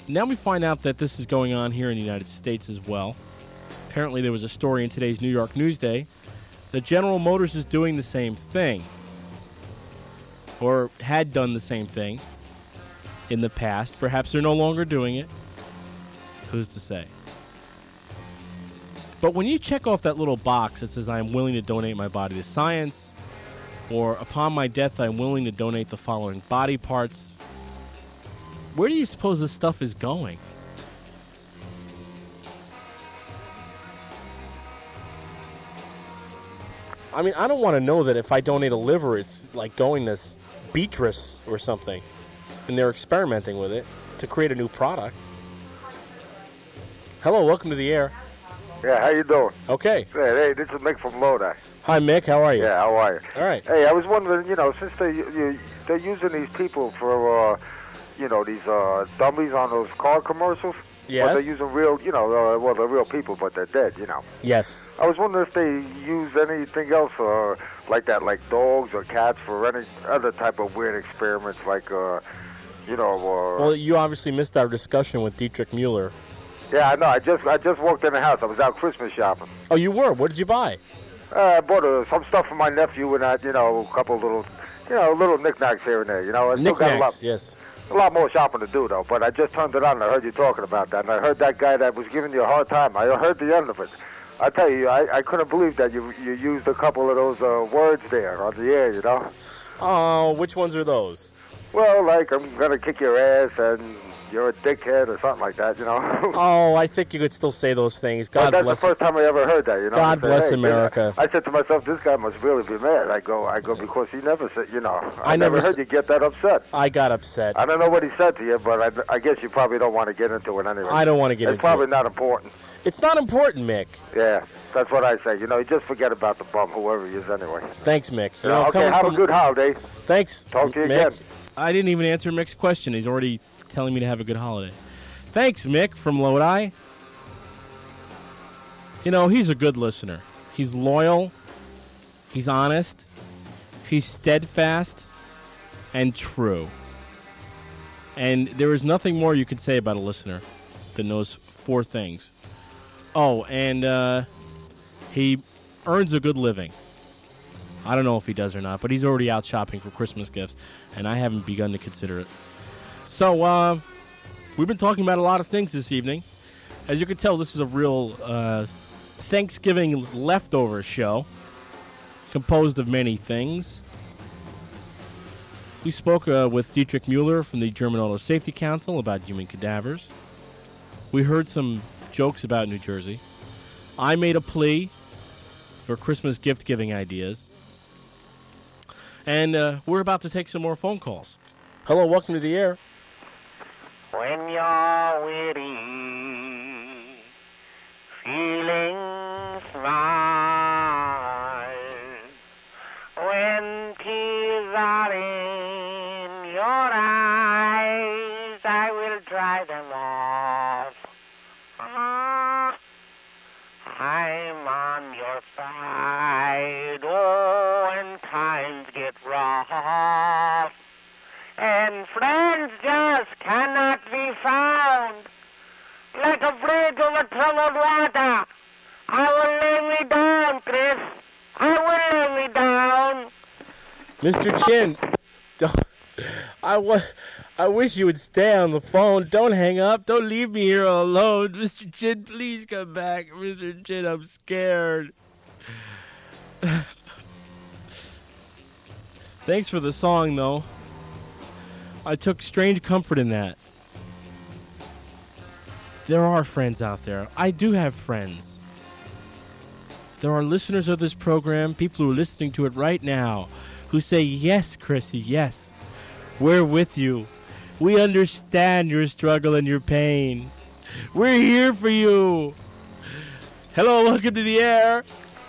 Now we find out that this is going on here in the United States as well. Apparently there was a story in today's New York Newsday that General Motors is doing the same thing, or had done the same thing in the past. Perhaps they're no longer doing it. Who's to say? But when you check off that little box that says, I am willing to donate my body to science, or upon my death, I am willing to donate the following body parts, where do you suppose this stuff is going? I mean, I don't want to know that if I donate a liver, it's like going to Beatrice or something, and they're experimenting with it to create a new product. Hello, welcome to the air. Yeah, how you doing? Okay. Hey, this is Mick from Lodi. Hi, Mick. How are you? Yeah, how are you? All right. Hey, I was wondering, since they're using these people for, these dummies on those car commercials. Yes. But they're using real, they're real people, but they're dead, Yes. I was wondering if they use anything else like that, like dogs or cats for any other type of weird experiments, like, Well, you obviously missed our discussion with Dietrich Mueller. Yeah, I know. I just walked in the house. I was out Christmas shopping. Oh, you were? What did you buy? I bought some stuff for my nephew and that, a couple little, little knickknacks here and there. I still got a lot, yes. A lot more shopping to do, though. But I just turned it on and I heard you talking about that. And I heard that guy that was giving you a hard time. I heard the end of it. I tell you, I couldn't believe that you used a couple of those words there on the air, Oh, which ones are those? Well, like, I'm going to kick your ass and you're a dickhead or something like that, Oh, I think you could still say those things. God that's bless. The first time I ever heard that, God bless America. I said to myself, this guy must really be mad. I go because he never said, I never never heard you get that upset. I got upset. I don't know what he said to you, but I guess you probably don't want to get into it anyway. I don't want to get into it. It's probably not important. It's not important, Mick. Yeah, that's what I say. You just forget about the bum, whoever he is anyway. Thanks, Mick. Okay, have a good holiday. Thanks. Talk to you Mick. again. I didn't even answer Mick's question. He's already telling me to have a good holiday. Thanks, Mick from Lodi. He's a good listener. He's loyal. He's honest. He's steadfast and true. And there is nothing more you could say about a listener than those 4 things. Oh, and he earns a good living. I don't know if he does or not, but he's already out shopping for Christmas gifts, and I haven't begun to consider it. So, we've been talking about a lot of things this evening. As you can tell, this is a real Thanksgiving leftover show, composed of many things. We spoke with Dietrich Mueller from the German Auto Safety Council about human cadavers. We heard some jokes about New Jersey. I made a plea for Christmas gift-giving ideas. And we're about to take some more phone calls. Hello, welcome to the air. When you're weary, feeling small, when tears are in your eyes, I will dry them off. I'm on your side, oh, when times get rough, and friends just cannot be found, like a bridge over troubled water. I will lay me down, Chris. I will lay me down. Mr. Chin, I wish you would stay on the phone. Don't hang up. Don't leave me here alone. Mr. Chin, please come back. Mr. Chin, I'm scared. Thanks for the song, though. I took strange comfort in that. There are friends out there. I do have friends. There are listeners of this program, people who are listening to it right now, who say, yes, Chrissy, yes. We're with you. We understand your struggle and your pain. We're here for you. Hello, welcome to the air.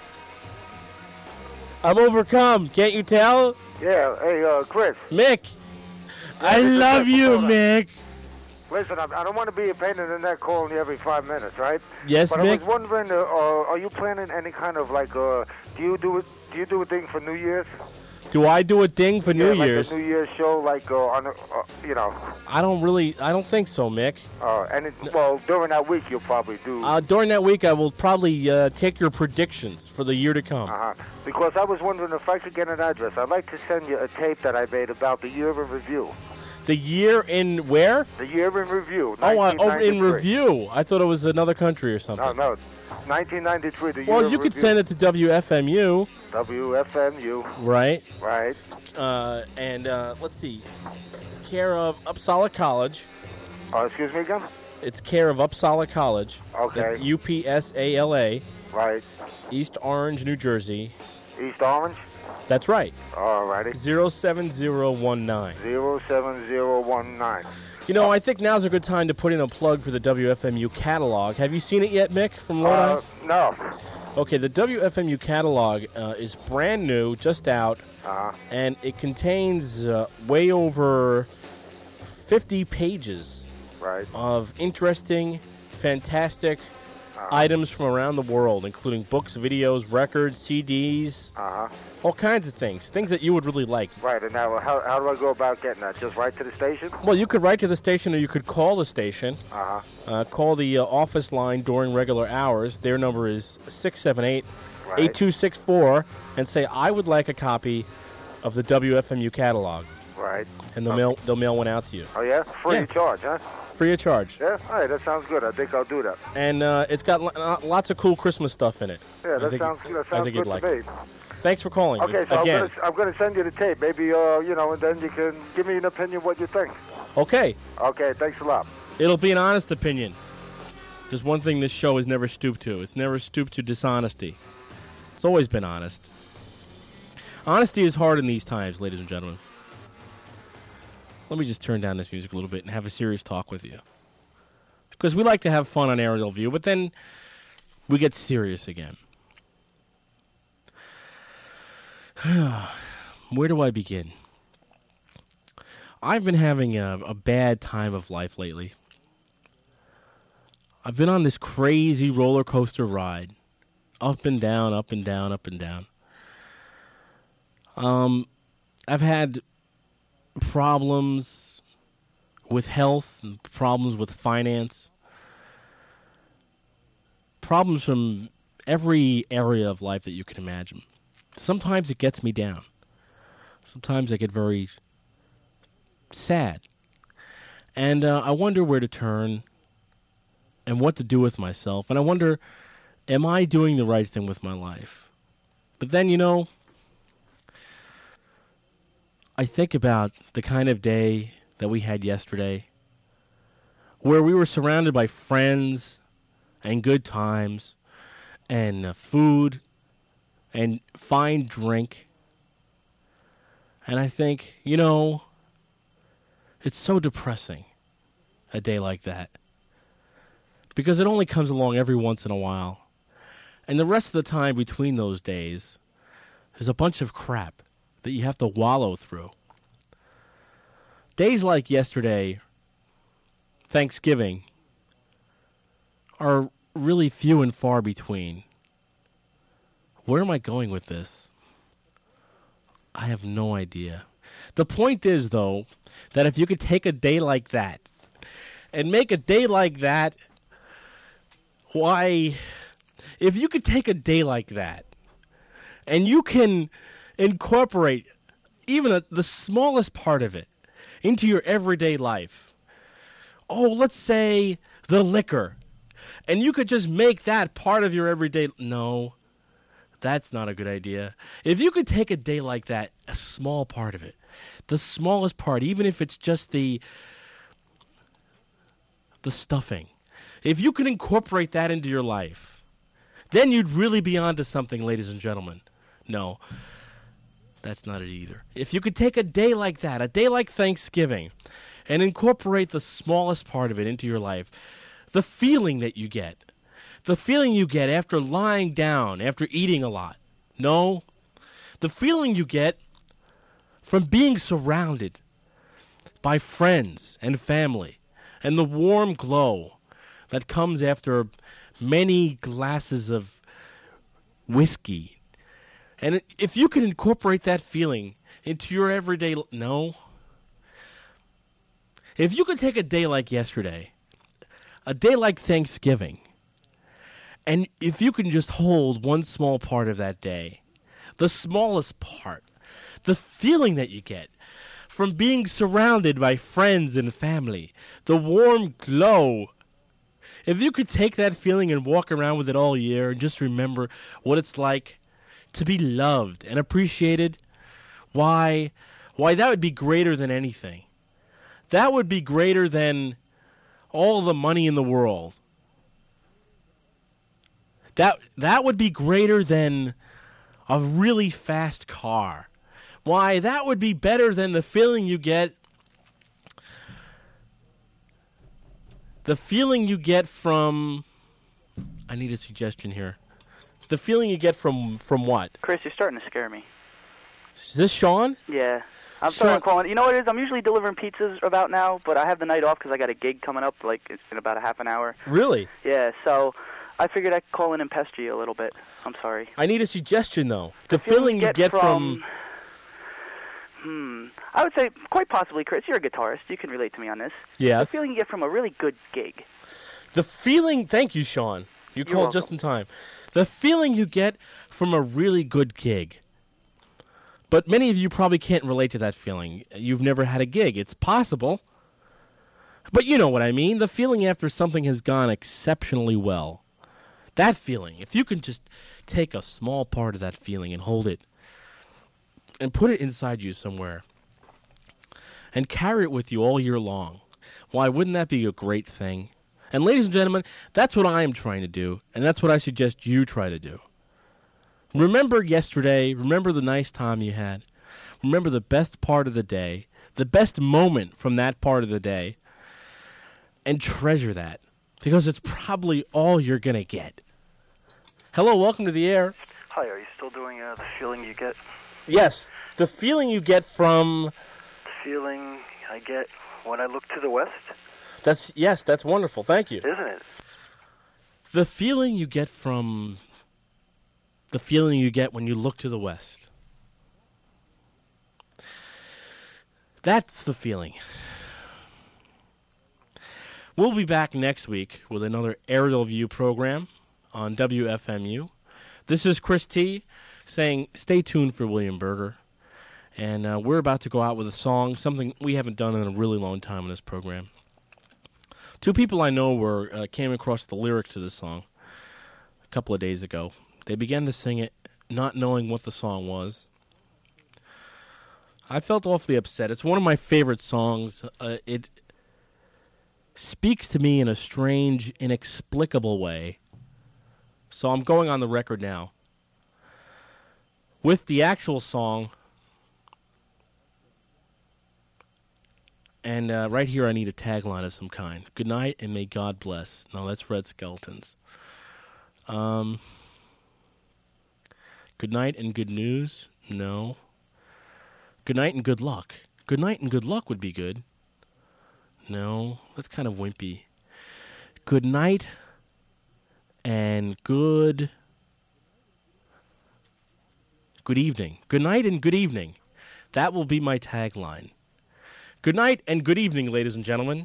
I'm overcome. Can't you tell? Yeah, hey, Chris. Mick. I love you, Mick. Listen, I don't want to be a pain in the neck calling you every 5 minutes, right? Yes, but Mick? I was wondering, are you planning any kind of like, do you do a thing for New Year's? Do I do a ding for New like Year's? a New Year's show, like you know. I don't think so, Mick. Well, during that week you'll probably do. During that week, I will probably take your predictions for the year to come. Because I was wondering if I could get an address. I'd like to send you a tape that I made about the year in review. The year in where? The year in review. In review. I thought it was another country or something. No. 1993. The year Well, in you could review. send it to WFMU. WFMU. Right. Right. And let's see. Care of Uppsala College. Excuse me again? It's care of Uppsala College. Okay. That's UPSALA. Right. East Orange, New Jersey. East Orange? That's right. All righty. 07019. 07019. You know, I think now's a good time to put in a plug for the WFMU catalog. Have you seen it yet, Mick, from Lodi? No. Okay, the WFMU catalog is brand new, just out, and it contains way over 50 pages of interesting, fantastic items from around the world, including books, videos, records, CDs, all kinds of things that you would really like. Right, and now how do I go about getting that? Just write to the station? Well, you could write to the station, or you could call the station. Call the office line during regular hours. Their number is 678-8264, and say, I would like a copy of the WFMU catalog. Right. And they'll mail one out to you. Oh, yeah? Free of charge, huh? Free of charge. Yeah? All right, that sounds good. I think I'll do that. And it's got lots of cool Christmas stuff in it. Yeah, I think sounds you'd good like to me. it. Thanks for calling. Okay, so again. I'm going to send you the tape. Maybe, and then you can give me an opinion what you think. Okay. Okay, thanks a lot. It'll be an honest opinion. There's one thing this show has never stooped to. It's never stooped to dishonesty. It's always been honest. Honesty is hard in these times, ladies and gentlemen. Let me just turn down this music a little bit and have a serious talk with you. Because we like to have fun on Aerial View, but then we get serious again. Where do I begin? I've been having a bad time of life lately. I've been on this crazy roller coaster ride. Up and down, up and down, up and down. I've had problems with health, and problems with finance, problems from every area of life that you can imagine. Sometimes it gets me down. Sometimes I get very sad. And I wonder where to turn and what to do with myself. And I wonder, am I doing the right thing with my life? But then, I think about the kind of day that we had yesterday, where we were surrounded by friends and good times and food and fine drink. And I think, it's so depressing, a day like that. Because it only comes along every once in a while. And the rest of the time between those days, there's a bunch of crap that you have to wallow through. Days like yesterday, Thanksgiving, are really few and far between. Where am I going with this? I have no idea. The point is, though, that if you could take a day like that and make a day like that, if you could take a day like that and you can incorporate even the smallest part of it into your everyday life. Let's say the liquor. And you could just make that part of your everyday... No, that's not a good idea. If you could take a day like that, a small part of it, the smallest part, even if it's just the stuffing, if you could incorporate that into your life, then you'd really be onto something, ladies and gentlemen. No, that's not it either. If you could take a day like that, a day like Thanksgiving, and incorporate the smallest part of it into your life, the feeling that you get, after lying down, after eating a lot. No, the feeling you get from being surrounded by friends and family, and the warm glow that comes after many glasses of whiskey And if you can incorporate that feeling into your everyday... No. If you could take a day like yesterday, a day like Thanksgiving, and if you can just hold one small part of that day, the smallest part, the feeling that you get from being surrounded by friends and family, the warm glow. If you could take that feeling and walk around with it all year and just remember what it's like to be loved and appreciated, why that would be greater than anything. That would be greater than all the money in the world. That would be greater than a really fast car. Why, that would be better than the feeling you get. The feeling you get from... I need a suggestion here. The feeling you get from what? Chris, you're starting to scare me. Is this Sean? Yeah. I'm sorry I'm calling. You know what it is? I'm usually delivering pizzas about now, but I have the night off because I got a gig coming up like in about a half an hour. Really? Yeah, so I figured I'd call in and pester you a little bit. I'm sorry. I need a suggestion, though. The feeling you get from... I would say quite possibly, Chris, you're a guitarist. You can relate to me on this. Yes. The feeling you get from a really good gig. The feeling... Thank you, Sean. You called just in time. The feeling you get from a really good gig. But many of you probably can't relate to that feeling. You've never had a gig. It's possible. But you know what I mean. The feeling after something has gone exceptionally well. That feeling. If you can just take a small part of that feeling and hold it and put it inside you somewhere and carry it with you all year long, why, wouldn't that be a great thing? And ladies and gentlemen, that's what I am trying to do, and that's what I suggest you try to do. Remember yesterday, remember the nice time you had, remember the best part of the day, the best moment from that part of the day, and treasure that, because it's probably all you're going to get. Hello, welcome to the air. Hi, are you still doing the feeling you get? Yes, the feeling you get from... The feeling I get when I look to the west? That's wonderful, thank you. Isn't it? The feeling you get from... The feeling you get when you look to the west. That's the feeling. We'll be back next week with another Aerial View program on WFMU. This is Chris T. saying stay tuned for William Berger. And we're about to go out with a song, something we haven't done in a really long time in this program. Two people I know came across the lyrics to this song a couple of days ago. They began to sing it, not knowing what the song was. I felt awfully upset. It's one of my favorite songs. It speaks to me in a strange, inexplicable way. So I'm going on the record now with the actual song. And right here I need a tagline of some kind. Good night and may God bless. No, that's Red Skeletons. Good night and good news? No. Good night and good luck. Good night and good luck would be good. No, that's kind of wimpy. Good night and good evening. Good night and good evening. That will be my tagline. Good night and good evening, ladies and gentlemen.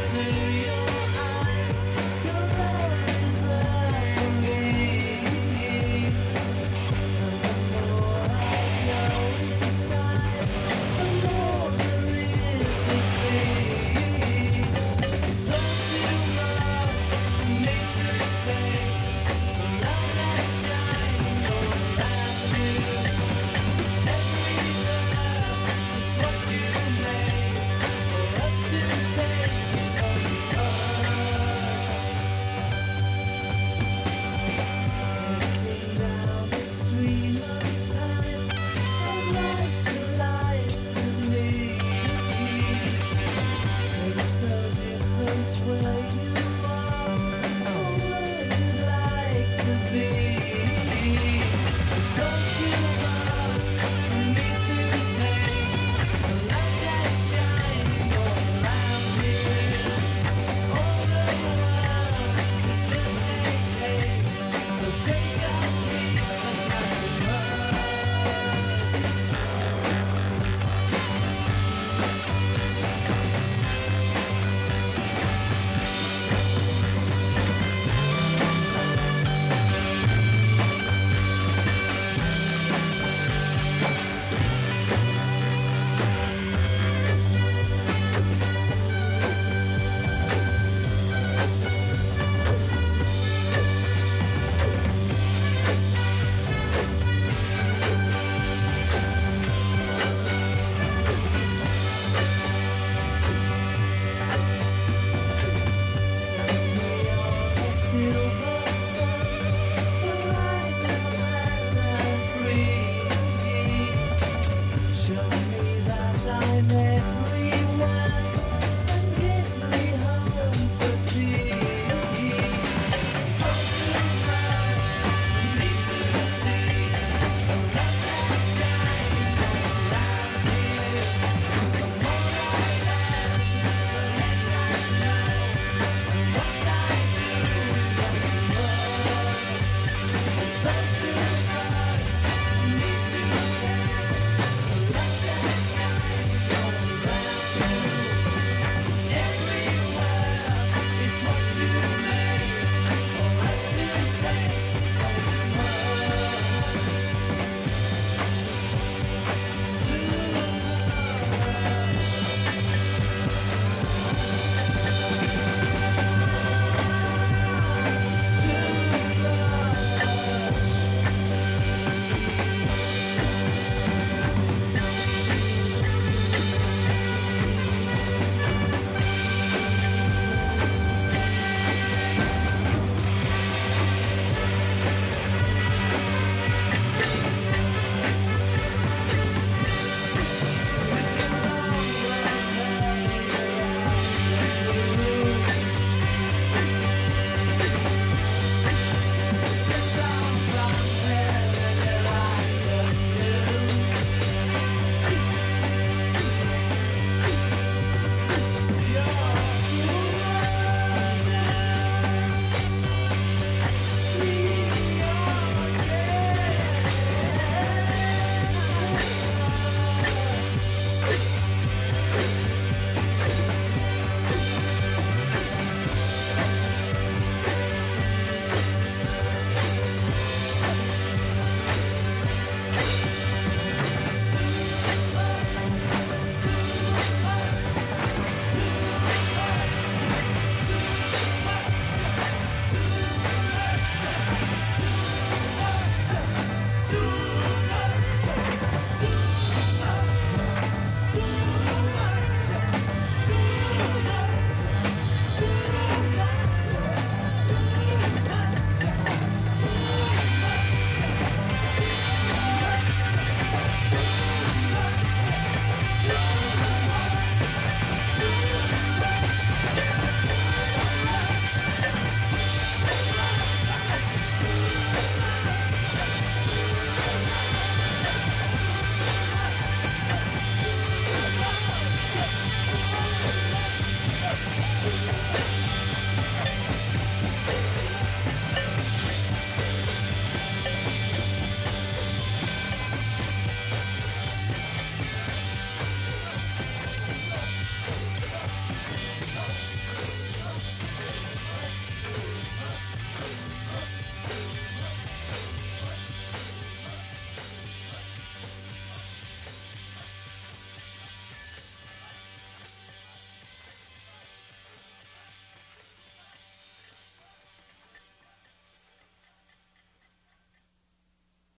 city.